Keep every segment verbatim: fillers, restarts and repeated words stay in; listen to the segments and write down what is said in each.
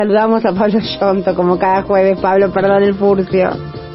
Saludamos a Pablo Yonto, como cada jueves. Pablo, perdón el furcio.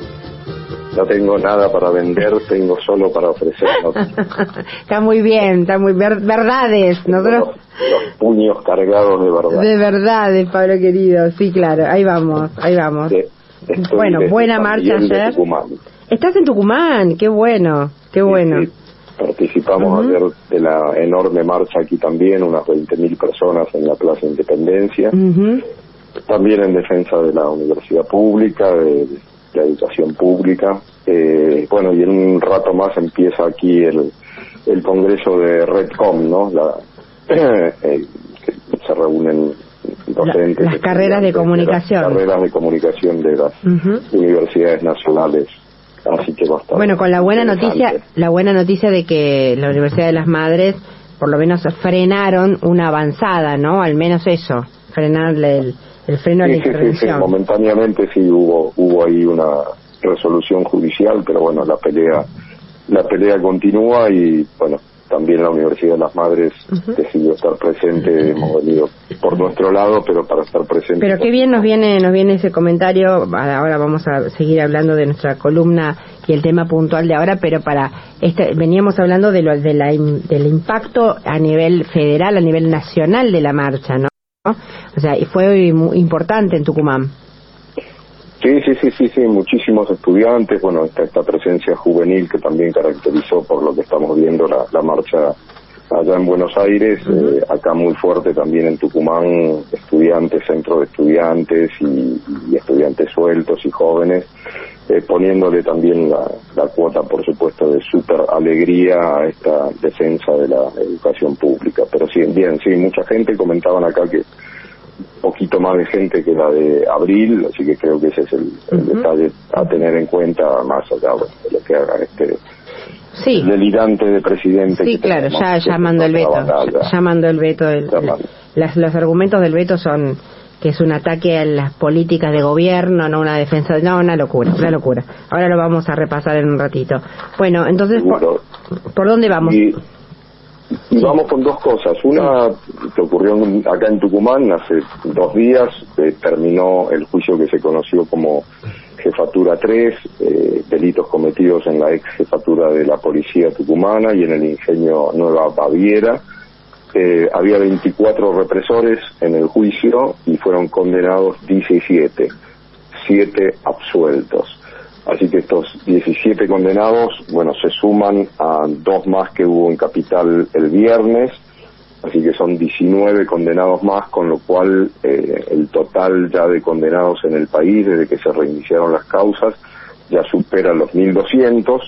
No tengo nada para vender, tengo solo para ofrecer. Está muy bien, está muy ver, verdades. Nosotros... Los, los puños cargados de verdad. De verdades, Pablo querido. Sí, claro, ahí vamos, ahí vamos. De, bueno, buena marcha ayer. Estás en Tucumán, qué bueno, qué bueno. Sí, sí. Participamos uh-huh. ayer de la enorme marcha aquí también, unas veinte mil personas en la Plaza Independencia. Uh-huh. También en defensa de la universidad pública, de la educación pública. Eh, bueno, y en un rato más empieza aquí el, el congreso de Redcom, ¿no? La, eh, que se reúnen docentes. La, las carreras de comunicación. De las carreras de comunicación de las uh-huh. universidades nacionales. Así que va a estar bueno, con la buena noticia, la buena noticia de que la Universidad de las Madres, por lo menos frenaron una avanzada, ¿no? Al menos eso, frenarle el El freno a la sí, intervención. Sí, sí, momentáneamente sí hubo hubo ahí una resolución judicial, pero bueno, la pelea la pelea continúa y bueno, también la Universidad de las Madres uh-huh. decidió estar presente. Hemos venido por nuestro lado, pero para estar presente. Pero qué bien nos viene nos viene ese comentario. Ahora vamos a seguir hablando de nuestra columna y el tema puntual de ahora, pero para este veníamos hablando de lo de la del impacto a nivel federal, a nivel nacional de la marcha, ¿no? O sea, y fue muy importante en Tucumán. Sí, sí, sí, sí, sí, muchísimos estudiantes, bueno, esta, esta presencia juvenil que también caracterizó por lo que estamos viendo la, la marcha allá en Buenos Aires, uh-huh. eh, acá muy fuerte también en Tucumán, estudiantes, centro de estudiantes y, y estudiantes sueltos y jóvenes, eh, poniéndole también la, la cuota, por supuesto, de súper alegría a esta defensa de la educación pública. Pero sí, bien, sí, mucha gente, comentaban acá que un poquito más de gente que la de abril, así que creo que ese es el, el uh-huh. detalle a tener en cuenta, más allá bueno, de lo que haga este sí. delirante de presidente. Sí, claro, ya llamando el veto, llamando el veto, el, el, las, los argumentos del veto son que es un ataque a las políticas de gobierno, no una defensa, no, una locura, una locura. Ahora lo vamos a repasar en un ratito. Bueno, entonces, ¿por, ¿por dónde vamos? Y, y vamos con dos cosas. Una que ocurrió acá en Tucumán hace dos días, eh, terminó el juicio que se conoció como Jefatura tres, eh, delitos cometidos en la ex jefatura de la policía tucumana y en el ingenio Nueva Baviera. Eh, había veinticuatro represores en el juicio y fueron condenados diecisiete, siete absueltos. Así que estos diecisiete condenados, bueno, se suman a dos más que hubo en Capital el viernes, así que son diecinueve condenados más, con lo cual eh, el total ya de condenados en el país desde que se reiniciaron las causas ya supera los mil doscientos.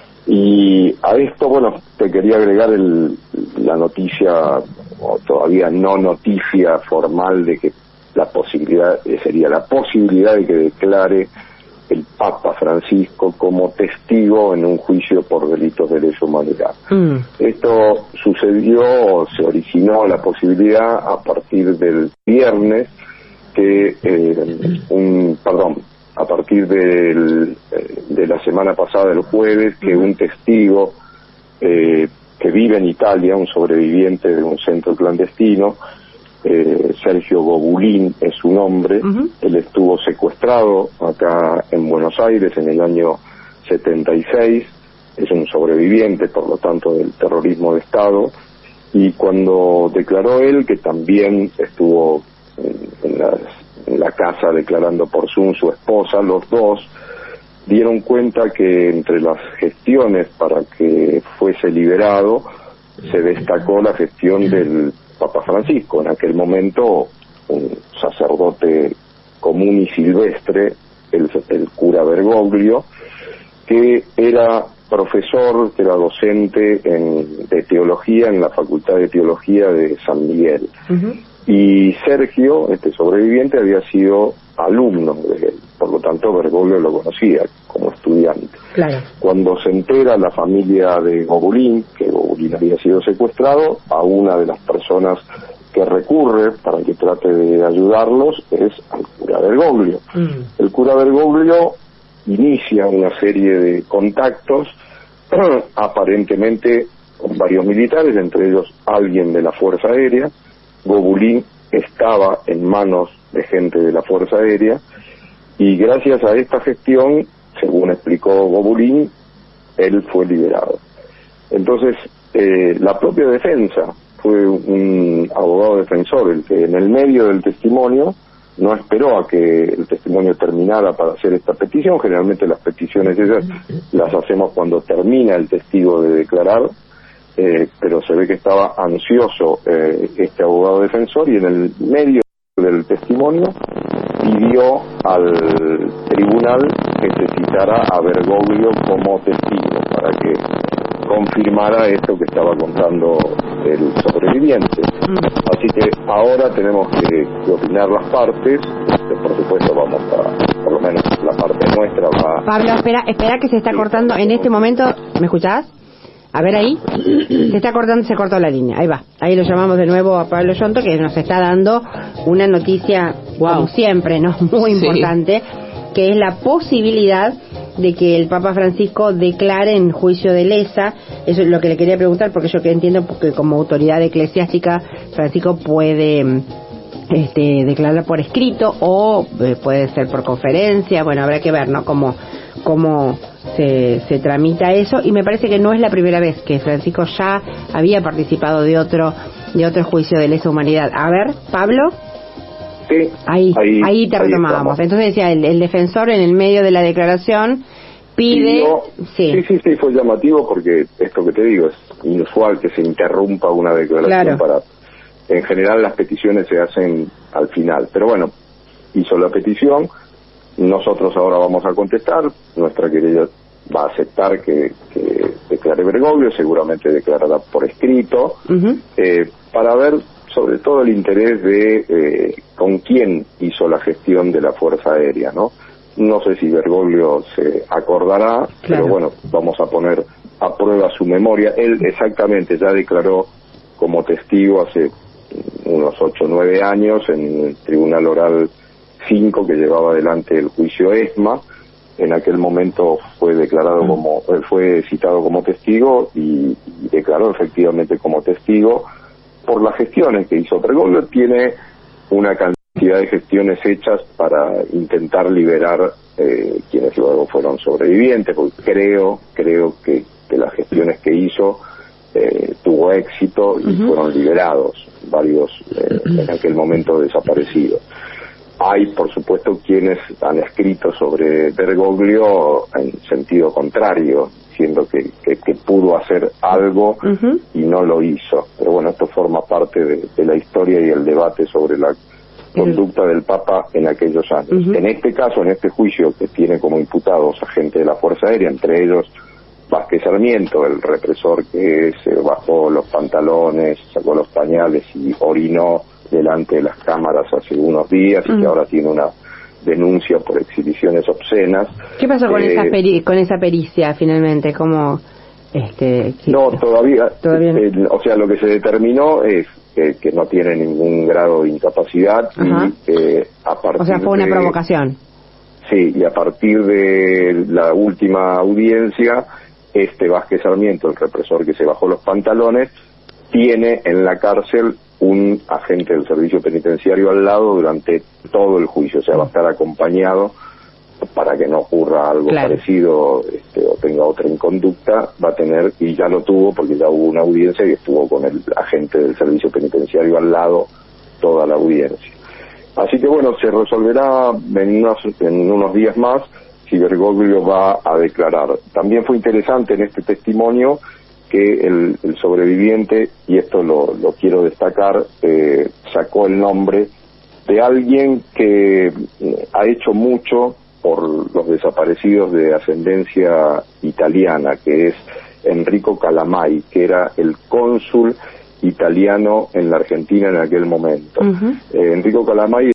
Y a esto, bueno, te quería agregar el, la noticia, o todavía no noticia formal, de que la posibilidad, eh, sería la posibilidad de que declare el Papa Francisco como testigo en un juicio por delitos de lesa humanidad. Mm. Esto sucedió, se originó la posibilidad a partir del viernes que eh, un, perdón, a partir del, de la semana pasada, el jueves, que un testigo eh, que vive en Italia, un sobreviviente de un centro clandestino, eh, Sergio Gobulín es su nombre, uh-huh. él estuvo secuestrado acá en Buenos Aires en el año setenta y seis, es un sobreviviente, por lo tanto, del terrorismo de Estado, y cuando declaró él, que también estuvo en, en las en la casa declarando por Zoom su esposa, los dos dieron cuenta que entre las gestiones para que fuese liberado se destacó la gestión del Papa Francisco, en aquel momento un sacerdote común y silvestre, el, el cura Bergoglio, que era profesor, que era docente en, de teología en la Facultad de Teología de San Miguel. Uh-huh. Y Sergio, este sobreviviente, había sido alumno de él, por lo tanto Bergoglio lo conocía como estudiante. Claro. Cuando se entera la familia de Gobulín, que Gobulín había sido secuestrado, a una de las personas que recurre para que trate de ayudarlos es al cura Bergoglio. Mm. El cura Bergoglio inicia una serie de contactos, aparentemente con varios militares, entre ellos alguien de la Fuerza Aérea. Gobulín estaba en manos de gente de la Fuerza Aérea, y gracias a esta gestión, según explicó Gobulín, él fue liberado. Entonces, eh, la propia defensa, fue un abogado defensor el que en el medio del testimonio no esperó a que el testimonio terminara para hacer esta petición. Generalmente las peticiones esas las hacemos cuando termina el testigo de declarar, eh, pero se ve que estaba ansioso eh, este abogado defensor, y en el medio del testimonio pidió al tribunal que se citara a Bergoglio como testigo para que confirmara esto que estaba contando el sobreviviente. Mm. Así que ahora tenemos que, que opinar las partes. Por supuesto vamos a, por lo menos la parte nuestra va... Pablo, espera, espera que se está cortando en este momento. ¿Me escuchás? A ver ahí, se está cortando, se cortó la línea, ahí va, ahí lo llamamos de nuevo a Pablo Yonto, que nos está dando una noticia, wow, como siempre, ¿no? Muy importante, sí, que es la posibilidad de que el Papa Francisco declare en juicio de lesa. Eso es lo que le quería preguntar, porque yo que entiendo que como autoridad eclesiástica Francisco puede este, declarar por escrito o eh, puede ser por conferencia. Bueno, habrá que ver, ¿no? Cómo, cómo se, se tramita eso, y me parece que no es la primera vez que Francisco ya había participado de otro de otro juicio de lesa humanidad. A ver, Pablo. Sí, ahí, ahí, ahí te retomábamos. Entonces decía, el, el defensor en el medio de la declaración pide... Pidió, sí. sí, sí, sí, fue llamativo porque esto que te digo es inusual que se interrumpa una declaración. Claro. Para... En general las peticiones se hacen al final, pero bueno, hizo la petición, nosotros ahora vamos a contestar, nuestra querida va a aceptar que, que declare Bergoglio, seguramente declarará por escrito, uh-huh. eh, para ver sobre todo el interés de eh, con quién hizo la gestión de la Fuerza Aérea, ¿no? No sé si Bergoglio se acordará, claro, pero bueno, vamos a poner a prueba su memoria. Él exactamente ya declaró como testigo hace unos ocho o nueve años en el Tribunal Oral cinco que llevaba adelante el juicio ESMA. En aquel momento fue declarado mm. como, fue citado como testigo y, y declaró efectivamente como testigo por las gestiones que hizo. Bergoglio tiene una cantidad de gestiones hechas para intentar liberar eh, quienes luego fueron sobrevivientes, porque creo, creo que, que las gestiones que hizo eh, tuvo éxito y uh-huh. fueron liberados varios eh, en aquel momento desaparecidos. Hay, por supuesto, quienes han escrito sobre Bergoglio en sentido contrario, diciendo que, que, que pudo hacer algo uh-huh. y no lo hizo. Pero bueno, esto forma parte de, de la historia y el debate sobre la conducta del Papa en aquellos años. Uh-huh. En este caso, en este juicio, que tiene como imputados a gente de la Fuerza Aérea, entre ellos Vázquez Sarmiento, el represor que se bajó los pantalones, sacó los pañales y orinó delante de las cámaras hace unos días uh-huh. y que ahora tiene una denuncia por exhibiciones obscenas. ¿Qué pasó con, eh, esa, peri- con esa pericia finalmente? ¿Cómo, este, qué, no, todavía, todavía no. Eh, o sea, lo que se determinó es que, que no tiene ningún grado de incapacidad uh-huh. y eh, a partir o sea, fue una de, provocación. Sí, y a partir de la última audiencia, este Vázquez Sarmiento, el represor que se bajó los pantalones, tiene en la cárcel un agente del servicio penitenciario al lado durante todo el juicio, o sea, va a estar acompañado para que no ocurra algo claro. parecido este, o tenga otra inconducta, va a tener, y ya lo tuvo porque ya hubo una audiencia y estuvo con el agente del servicio penitenciario al lado toda la audiencia. Así que bueno, se resolverá en unos, en unos días más si Bergoglio va a declarar. También fue interesante en este testimonio que el, el sobreviviente, y esto lo, lo quiero destacar, eh, sacó el nombre de alguien que eh, ha hecho mucho por los desaparecidos de ascendencia italiana, que es Enrico Calamai, que era el cónsul italiano en la Argentina en aquel momento. Uh-huh. Eh, Enrico Calamai es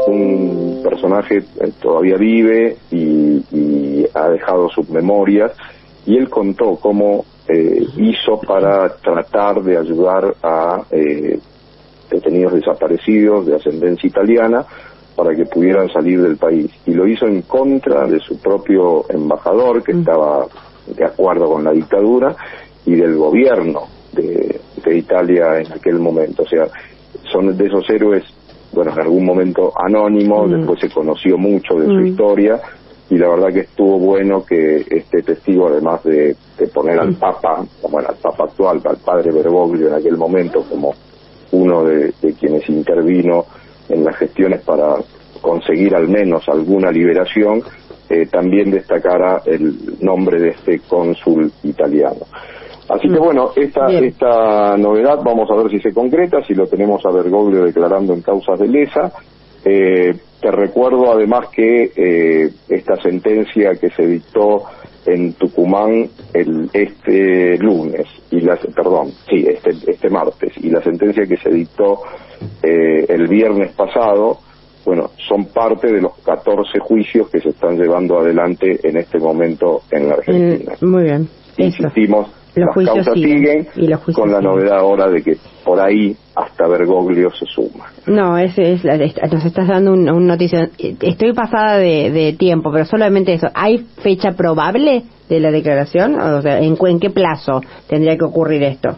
un personaje, eh, todavía vive y, y ha dejado sus memorias, y él contó cómo eh, hizo para tratar de ayudar a eh, detenidos desaparecidos de ascendencia italiana para que pudieran salir del país, y lo hizo en contra de su propio embajador, que estaba de acuerdo con la dictadura, y del gobierno de, de Italia en aquel momento. O sea, son de esos héroes bueno, en algún momento anónimo, mm. después se conoció mucho de mm. su historia, y la verdad que estuvo bueno que este testigo, además de, de poner al Papa, bueno, al Papa actual, al padre Bergoglio en aquel momento, como uno de, de quienes intervino en las gestiones para conseguir al menos alguna liberación, eh, también destacara el nombre de este cónsul italiano. Así que bueno, esta Bien. esta novedad vamos a ver si se concreta, si lo tenemos a Bergoglio declarando en causas de lesa. Eh, te recuerdo además que eh, esta sentencia que se dictó en Tucumán el este lunes, y la, perdón, sí, este, este martes, y la sentencia que se dictó eh, el viernes pasado, bueno, son parte de los catorce juicios que se están llevando adelante en este momento en la Argentina. Mm, muy bien. Insistimos, los las causas siguen, siguen y los juicios con la siguen. novedad ahora de que por ahí hasta Bergoglio se suma. No, ese es la, nos estás dando un, un noticia. Estoy pasada de, de tiempo, pero solamente eso. ¿Hay fecha probable de la declaración? O sea, ¿en, en qué plazo tendría que ocurrir esto?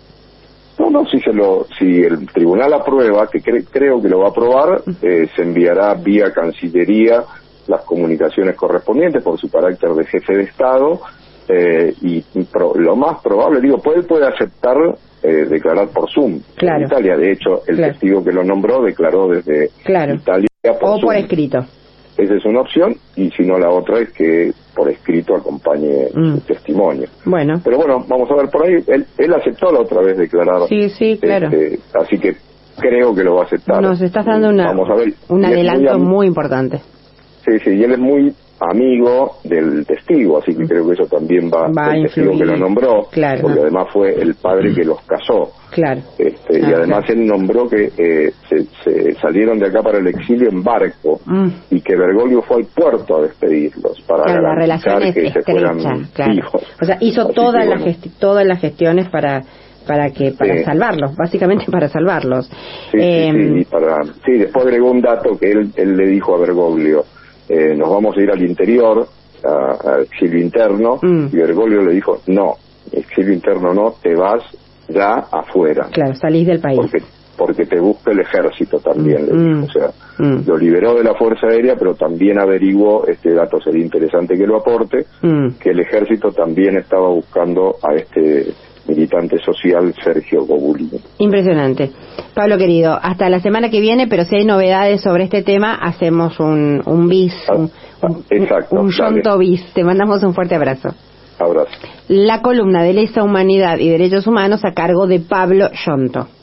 No, no, si se lo, si el tribunal aprueba, que cre, creo que lo va a aprobar, eh, se enviará vía Cancillería las comunicaciones correspondientes por su carácter de jefe de Estado, eh, y pro, lo más probable, digo, puede, puede aceptar eh, declarar por Zoom claro. en Italia. De hecho, el claro. testigo que lo nombró declaró desde claro. Italia por o Zoom. por escrito. Esa es una opción, y si no, la otra es que por escrito acompañe mm. su testimonio. Bueno. Pero bueno, vamos a ver por ahí. Él, él aceptó la otra vez declarar. Sí, sí, claro. Este, así que creo que lo va a aceptar. Nos estás dando una, vamos a ver. un adelanto muy, muy importante. Sí, sí, y él es muy amigo del testigo, así que mm. creo que eso también va, va el testigo que lo nombró, claro. porque además fue el padre que los casó. Claro. Este, ah, y además claro. él nombró que eh, se, se salieron de acá para el exilio en barco, mm. y que Bergoglio fue al puerto a despedirlos para claro, garantizar la relación que es se fueran claro. hijos. O sea, hizo así todas que, las bueno. gesti todas las gestiones para para que para sí. salvarlos, básicamente para salvarlos. Sí, eh, sí, sí, y para, sí, después agregó un dato que él, él le dijo a Bergoglio, eh, nos vamos a ir al interior, a exilio interno, mm. y Bergoglio le dijo, no, exilio interno no, te vas ya afuera. Claro, salís del país. Porque, porque te busca el ejército también, mm. le dijo. O sea, mm. lo liberó de la Fuerza Aérea, pero también averiguó, este dato sería interesante que lo aporte, mm. que el ejército también estaba buscando a este militante social Sergio Gobulini. Impresionante. Pablo querido, hasta la semana que viene, pero si hay novedades sobre este tema, hacemos un, un bis, un, un, Exacto, un Yonto bis. Te mandamos un fuerte abrazo. Abrazo. La columna de Lesa Humanidad y Derechos Humanos a cargo de Pablo Yonto.